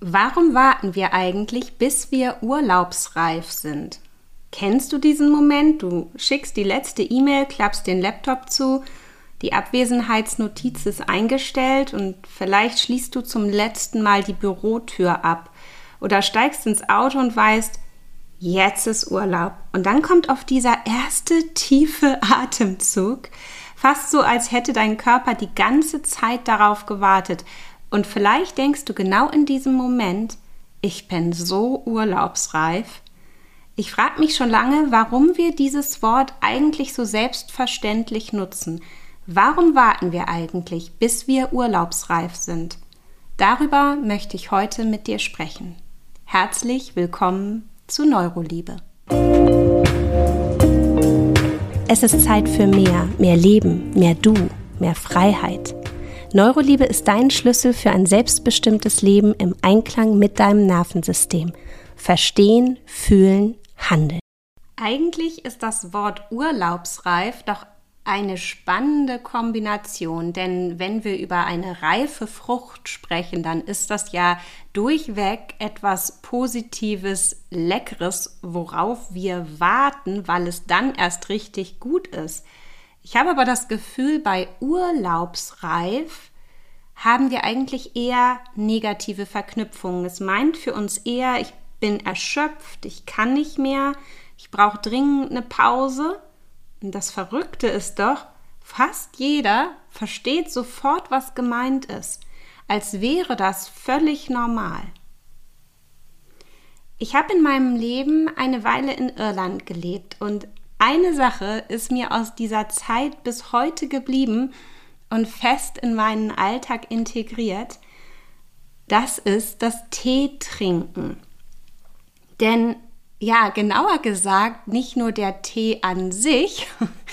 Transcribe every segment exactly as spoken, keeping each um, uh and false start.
Warum warten wir eigentlich, bis wir urlaubsreif sind? Kennst du diesen Moment? Du schickst die letzte E-Mail, klappst den Laptop zu, die Abwesenheitsnotiz ist eingestellt und vielleicht schließt du zum letzten Mal die Bürotür ab oder steigst ins Auto und weißt, jetzt ist Urlaub. Und dann kommt auf dieser erste tiefe Atemzug, fast so, als hätte dein Körper die ganze Zeit darauf gewartet. Und vielleicht denkst du genau in diesem Moment, ich bin so urlaubsreif. Ich frage mich schon lange, warum wir dieses Wort eigentlich so selbstverständlich nutzen. Warum warten wir eigentlich, bis wir urlaubsreif sind? Darüber möchte ich heute mit dir sprechen. Herzlich willkommen zu Neuroliebe. Es ist Zeit für mehr, mehr Leben, mehr Du, mehr Freiheit. Neuroliebe ist dein Schlüssel für ein selbstbestimmtes Leben im Einklang mit deinem Nervensystem. Verstehen, fühlen, handeln. Eigentlich ist das Wort urlaubsreif doch eine spannende Kombination, denn wenn wir über eine reife Frucht sprechen, dann ist das ja durchweg etwas Positives, Leckeres, worauf wir warten, weil es dann erst richtig gut ist. Ich habe aber das Gefühl, bei urlaubsreif haben wir eigentlich eher negative Verknüpfungen. Es meint für uns eher, ich bin erschöpft, ich kann nicht mehr, ich brauche dringend eine Pause. Und das Verrückte ist doch, fast jeder versteht sofort, was gemeint ist, als wäre das völlig normal. Ich habe in meinem Leben eine Weile in Irland gelebt und eine Sache ist mir aus dieser Zeit bis heute geblieben und fest in meinen Alltag integriert. Das ist das Teetrinken. Denn ja, genauer gesagt, nicht nur der Tee an sich,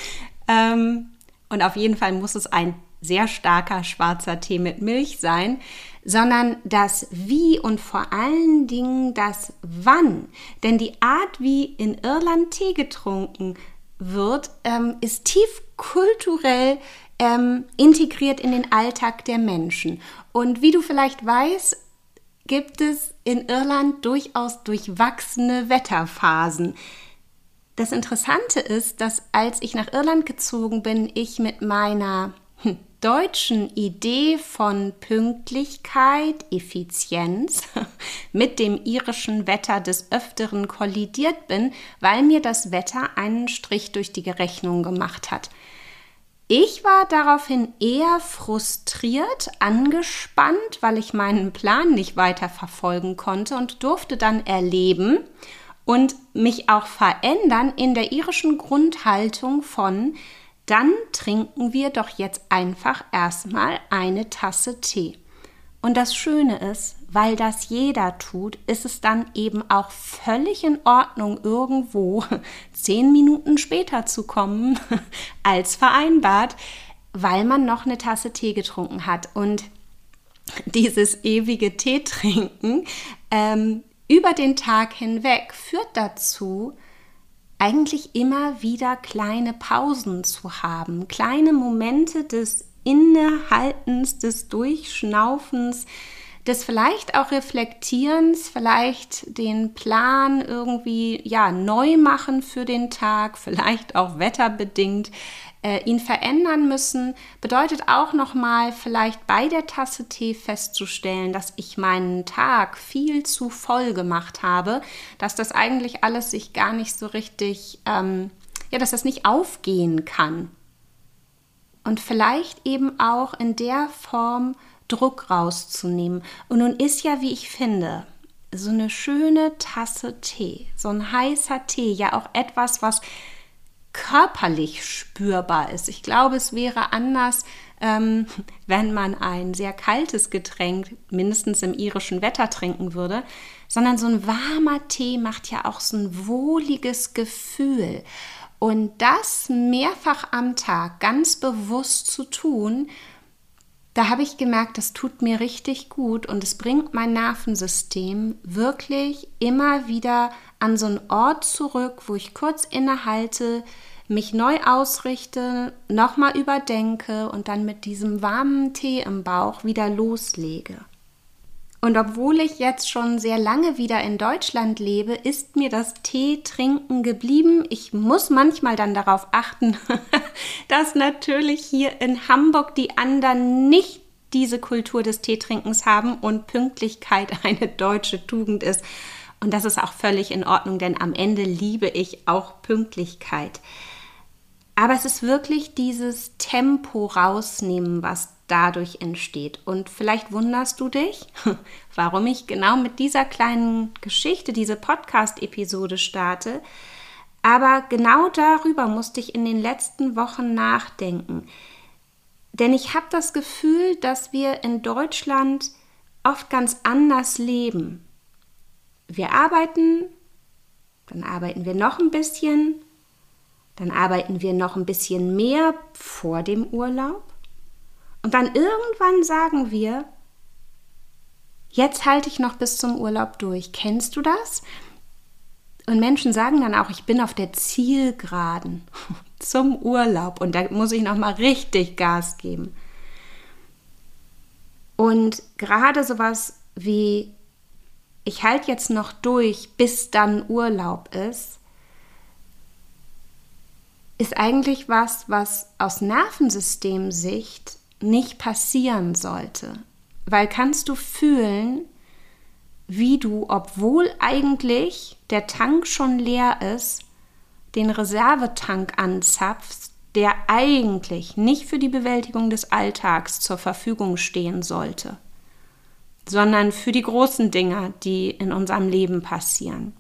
ähm, und auf jeden Fall muss es ein sehr starker schwarzer Tee mit Milch sein, sondern das Wie und vor allen Dingen das Wann. Denn die Art, wie in Irland Tee getrunken wird, ähm, ist tief kulturell ähm, integriert in den Alltag der Menschen. Und wie du vielleicht weißt, gibt es in Irland durchaus durchwachsene Wetterphasen. Das Interessante ist, dass als ich nach Irland gezogen bin, ich mit meiner hm, deutschen Idee von Pünktlichkeit, Effizienz mit dem irischen Wetter des Öfteren kollidiert bin, weil mir das Wetter einen Strich durch die Rechnung gemacht hat. Ich war daraufhin eher frustriert, angespannt, weil ich meinen Plan nicht weiter verfolgen konnte und durfte dann erleben und mich auch verändern in der irischen Grundhaltung von, dann trinken wir doch jetzt einfach erstmal eine Tasse Tee. Und das Schöne ist, weil das jeder tut, ist es dann eben auch völlig in Ordnung, irgendwo zehn Minuten später zu kommen als vereinbart, weil man noch eine Tasse Tee getrunken hat. Und dieses ewige Teetrinken ähm, über den Tag hinweg führt dazu, eigentlich immer wieder kleine Pausen zu haben, kleine Momente des Innehaltens, des Durchschnaufens, des vielleicht auch Reflektierens, vielleicht den Plan irgendwie ja neu machen für den Tag, vielleicht auch wetterbedingt, äh, ihn verändern müssen, bedeutet auch nochmal vielleicht bei der Tasse Tee festzustellen, dass ich meinen Tag viel zu voll gemacht habe, dass das eigentlich alles sich gar nicht so richtig, ähm, ja, dass das nicht aufgehen kann. Und vielleicht eben auch in der Form Druck rauszunehmen. Und nun ist ja, wie ich finde, so eine schöne Tasse Tee, so ein heißer Tee, ja auch etwas, was körperlich spürbar ist. Ich glaube, es wäre anders, ähm, wenn man ein sehr kaltes Getränk mindestens im irischen Wetter trinken würde, sondern so ein warmer Tee macht ja auch so ein wohliges Gefühl. Und das mehrfach am Tag ganz bewusst zu tun, da habe ich gemerkt, das tut mir richtig gut und es bringt mein Nervensystem wirklich immer wieder an so einen Ort zurück, wo ich kurz innehalte, mich neu ausrichte, nochmal überdenke und dann mit diesem warmen Tee im Bauch wieder loslege. Und obwohl ich jetzt schon sehr lange wieder in Deutschland lebe, ist mir das Teetrinken geblieben. Ich muss manchmal dann darauf achten, dass natürlich hier in Hamburg die anderen nicht diese Kultur des Teetrinkens haben und Pünktlichkeit eine deutsche Tugend ist. Und das ist auch völlig in Ordnung, denn am Ende liebe ich auch Pünktlichkeit. Aber es ist wirklich dieses Tempo rausnehmen, was dadurch entsteht. Und vielleicht wunderst du dich, warum ich genau mit dieser kleinen Geschichte diese Podcast-Episode starte. Aber genau darüber musste ich in den letzten Wochen nachdenken. Denn ich habe das Gefühl, dass wir in Deutschland oft ganz anders leben. Wir arbeiten, dann arbeiten wir noch ein bisschen, dann arbeiten wir noch ein bisschen mehr vor dem Urlaub. Und dann irgendwann sagen wir, jetzt halte ich noch bis zum Urlaub durch. Kennst du das? Und Menschen sagen dann auch, ich bin auf der Zielgeraden zum Urlaub und da muss ich noch mal richtig Gas geben. Und gerade sowas wie, ich halte jetzt noch durch, bis dann Urlaub ist, ist eigentlich was, was aus Nervensystemsicht nicht passieren sollte. Weil kannst du fühlen, wie du, obwohl eigentlich der Tank schon leer ist, den Reservetank anzapfst, der eigentlich nicht für die Bewältigung des Alltags zur Verfügung stehen sollte, sondern für die großen Dinge, die in unserem Leben passieren.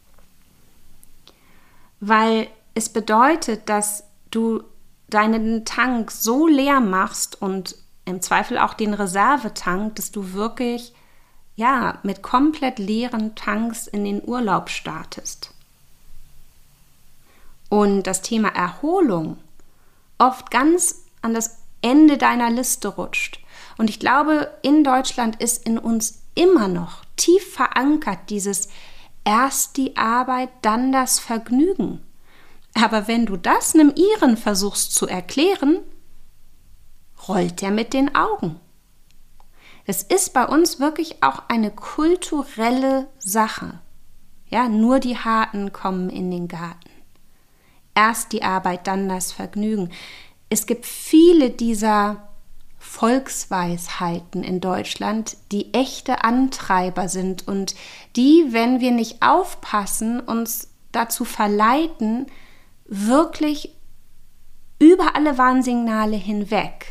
Weil es bedeutet, dass du deinen Tank so leer machst und im Zweifel auch den Reservetank, dass du wirklich ja, mit komplett leeren Tanks in den Urlaub startest. Und das Thema Erholung oft ganz an das Ende deiner Liste rutscht. Und ich glaube, in Deutschland ist in uns immer noch tief verankert dieses erst die Arbeit, dann das Vergnügen. Aber wenn du das einem Iren versuchst zu erklären, rollt er mit den Augen. Es ist bei uns wirklich auch eine kulturelle Sache. Ja, nur die Harten kommen in den Garten. Erst die Arbeit, dann das Vergnügen. Es gibt viele dieser Volksweisheiten in Deutschland, die echte Antreiber sind und die, wenn wir nicht aufpassen, uns dazu verleiten, wirklich über alle Warnsignale hinweg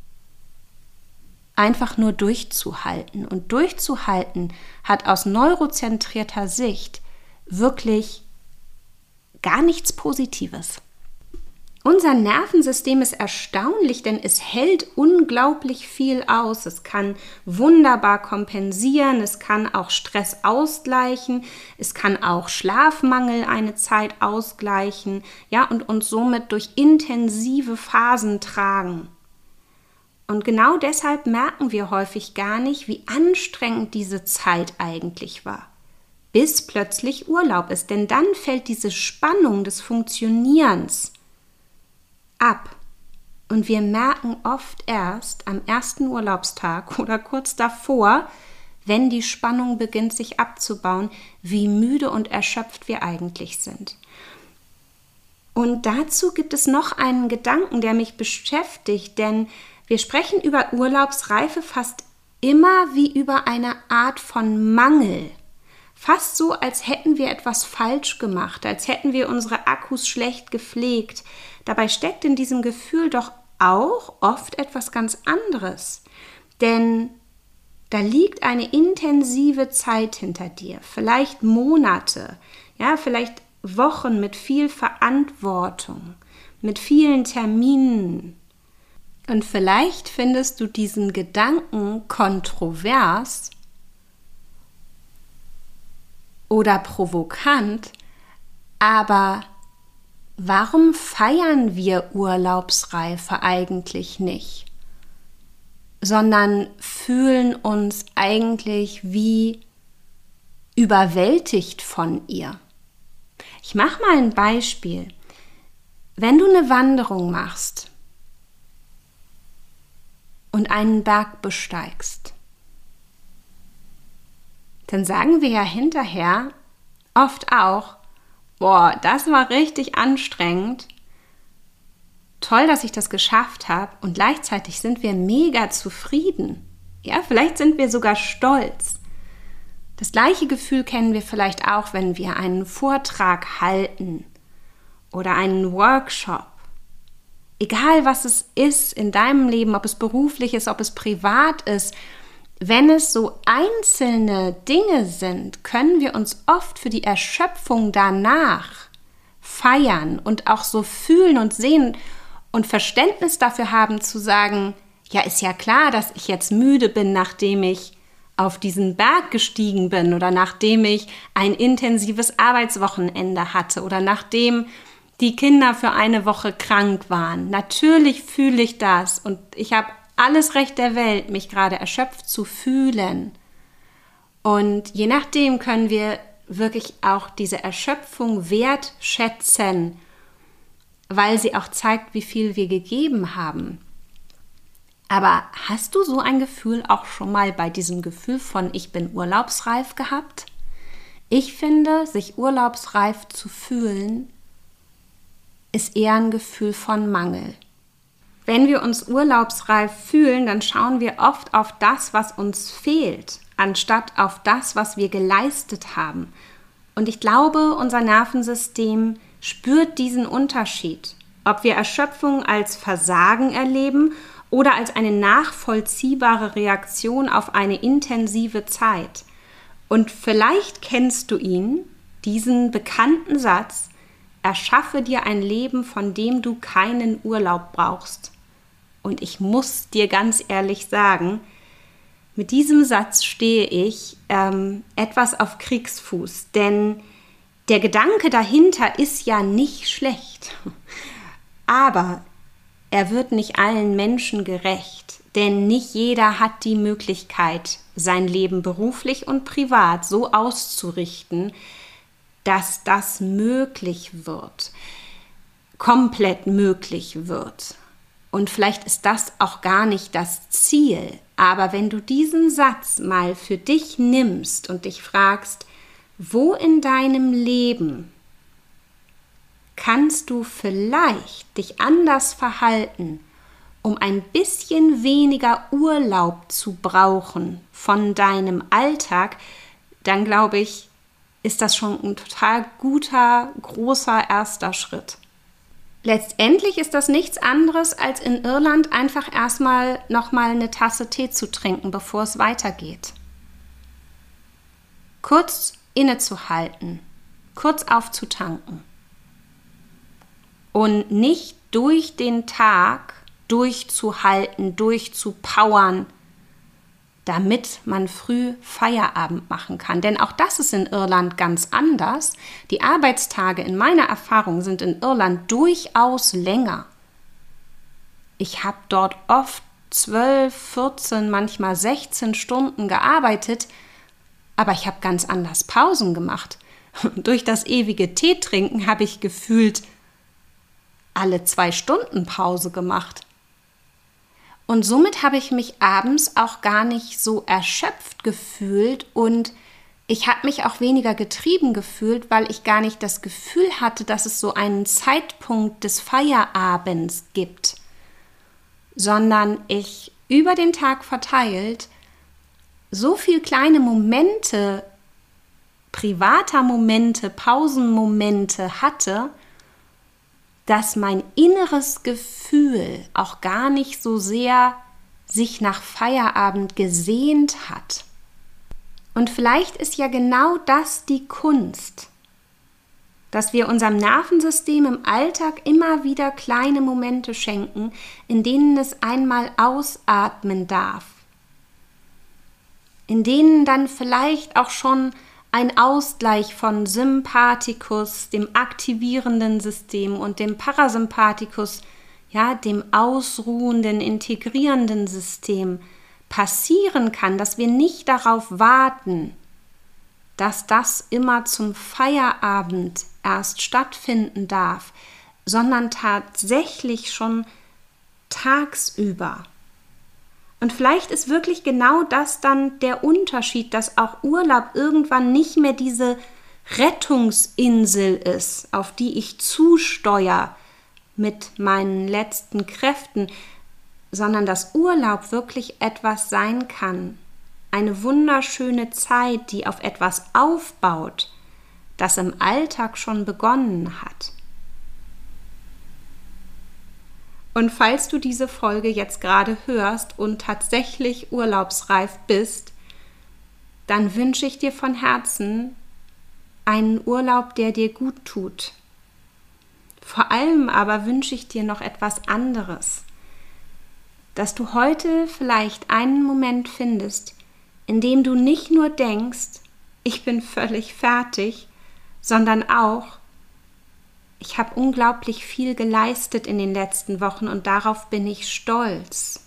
einfach nur durchzuhalten. Und durchzuhalten hat aus neurozentrierter Sicht wirklich gar nichts Positives. Unser Nervensystem ist erstaunlich, denn es hält unglaublich viel aus. Es kann wunderbar kompensieren, es kann auch Stress ausgleichen, es kann auch Schlafmangel eine Zeit ausgleichen, ja, und uns somit durch intensive Phasen tragen. Und genau deshalb merken wir häufig gar nicht, wie anstrengend diese Zeit eigentlich war, bis plötzlich Urlaub ist. Denn dann fällt diese Spannung des Funktionierens ab. Und wir merken oft erst am ersten Urlaubstag oder kurz davor, wenn die Spannung beginnt sich abzubauen, wie müde und erschöpft wir eigentlich sind. Und dazu gibt es noch einen Gedanken, der mich beschäftigt, denn wir sprechen über Urlaubsreife fast immer wie über eine Art von Mangel. Fast so, als hätten wir etwas falsch gemacht, als hätten wir unsere Akkus schlecht gepflegt. Dabei steckt in diesem Gefühl doch auch oft etwas ganz anderes. Denn da liegt eine intensive Zeit hinter dir, vielleicht Monate, ja, vielleicht Wochen mit viel Verantwortung, mit vielen Terminen. Und vielleicht findest du diesen Gedanken kontrovers oder provokant, aber warum feiern wir Urlaubsreife eigentlich nicht, sondern fühlen uns eigentlich wie überwältigt von ihr? Ich mache mal ein Beispiel. Wenn du eine Wanderung machst und einen Berg besteigst dann sagen wir ja hinterher oft auch, boah, das war richtig anstrengend, toll, dass ich das geschafft habe und gleichzeitig sind wir mega zufrieden. Ja, vielleicht sind wir sogar stolz. Das gleiche Gefühl kennen wir vielleicht auch, wenn wir einen Vortrag halten oder einen Workshop. Egal, was es ist in deinem Leben, ob es beruflich ist, ob es privat ist, wenn es so einzelne Dinge sind, können wir uns oft für die Erschöpfung danach feiern und auch so fühlen und sehen und Verständnis dafür haben zu sagen, ja, ist ja klar, dass ich jetzt müde bin, nachdem ich auf diesen Berg gestiegen bin oder nachdem ich ein intensives Arbeitswochenende hatte oder nachdem die Kinder für eine Woche krank waren. Natürlich fühle ich das und ich habe alles Recht der Welt, mich gerade erschöpft zu fühlen. Und je nachdem können wir wirklich auch diese Erschöpfung wertschätzen, weil sie auch zeigt, wie viel wir gegeben haben. Aber hast du so ein Gefühl auch schon mal bei diesem Gefühl von ich bin urlaubsreif gehabt? Ich finde, sich urlaubsreif zu fühlen, ist eher ein Gefühl von Mangel. Wenn wir uns urlaubsreif fühlen, dann schauen wir oft auf das, was uns fehlt, anstatt auf das, was wir geleistet haben. Und ich glaube, unser Nervensystem spürt diesen Unterschied, ob wir Erschöpfung als Versagen erleben oder als eine nachvollziehbare Reaktion auf eine intensive Zeit. Und vielleicht kennst du ihn, diesen bekannten Satz, erschaffe dir ein Leben, von dem du keinen Urlaub brauchst. Und ich muss dir ganz ehrlich sagen, mit diesem Satz stehe ich ähm, etwas auf Kriegsfuß, denn der Gedanke dahinter ist ja nicht schlecht. Aber er wird nicht allen Menschen gerecht, denn nicht jeder hat die Möglichkeit, sein Leben beruflich und privat so auszurichten, dass das möglich wird, komplett möglich wird. Und vielleicht ist das auch gar nicht das Ziel, aber wenn du diesen Satz mal für dich nimmst und dich fragst, wo in deinem Leben kannst du vielleicht dich anders verhalten, um ein bisschen weniger Urlaub zu brauchen von deinem Alltag, dann glaube ich, ist das schon ein total guter, großer erster Schritt. Letztendlich ist das nichts anderes, als in Irland einfach erstmal nochmal eine Tasse Tee zu trinken, bevor es weitergeht. Kurz innezuhalten, kurz aufzutanken und nicht durch den Tag durchzuhalten, durchzupowern, damit man früh Feierabend machen kann. Denn auch das ist in Irland ganz anders. Die Arbeitstage in meiner Erfahrung sind in Irland durchaus länger. Ich habe dort oft zwölf, vierzehn, manchmal sechzehn Stunden gearbeitet, aber ich habe ganz anders Pausen gemacht. Durch das ewige Tee trinken habe ich gefühlt alle zwei Stunden Pause gemacht. Und somit habe ich mich abends auch gar nicht so erschöpft gefühlt und ich habe mich auch weniger getrieben gefühlt, weil ich gar nicht das Gefühl hatte, dass es so einen Zeitpunkt des Feierabends gibt, sondern ich über den Tag verteilt so viele kleine Momente, privater Momente, Pausenmomente hatte, dass mein inneres Gefühl auch gar nicht so sehr sich nach Feierabend gesehnt hat. Und vielleicht ist ja genau das die Kunst, dass wir unserem Nervensystem im Alltag immer wieder kleine Momente schenken, in denen es einmal ausatmen darf, in denen dann vielleicht auch schon ein Ausgleich von Sympathikus, dem aktivierenden System, und dem Parasympathikus, ja, dem ausruhenden, integrierenden System passieren kann, dass wir nicht darauf warten, dass das immer zum Feierabend erst stattfinden darf, sondern tatsächlich schon tagsüber. Und vielleicht ist wirklich genau das dann der Unterschied, dass auch Urlaub irgendwann nicht mehr diese Rettungsinsel ist, auf die ich zusteuere mit meinen letzten Kräften, sondern dass Urlaub wirklich etwas sein kann. Eine wunderschöne Zeit, die auf etwas aufbaut, das im Alltag schon begonnen hat. Und falls du diese Folge jetzt gerade hörst und tatsächlich urlaubsreif bist, dann wünsche ich dir von Herzen einen Urlaub, der dir gut tut. Vor allem aber wünsche ich dir noch etwas anderes, dass du heute vielleicht einen Moment findest, in dem du nicht nur denkst, ich bin völlig fertig, sondern auch, ich habe unglaublich viel geleistet in den letzten Wochen und darauf bin ich stolz.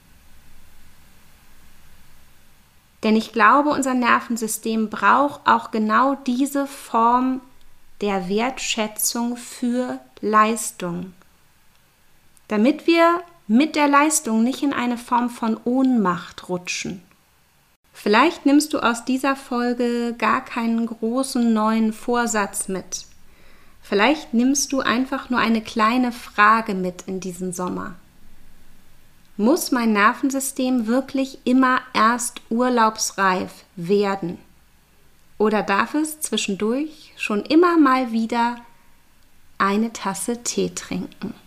Denn ich glaube, unser Nervensystem braucht auch genau diese Form der Wertschätzung für Leistung, damit wir mit der Leistung nicht in eine Form von Ohnmacht rutschen. Vielleicht nimmst du aus dieser Folge gar keinen großen neuen Vorsatz mit. Vielleicht nimmst du einfach nur eine kleine Frage mit in diesen Sommer. Muss mein Nervensystem wirklich immer erst urlaubsreif werden? Oder darf es zwischendurch schon immer mal wieder eine Tasse Tee trinken?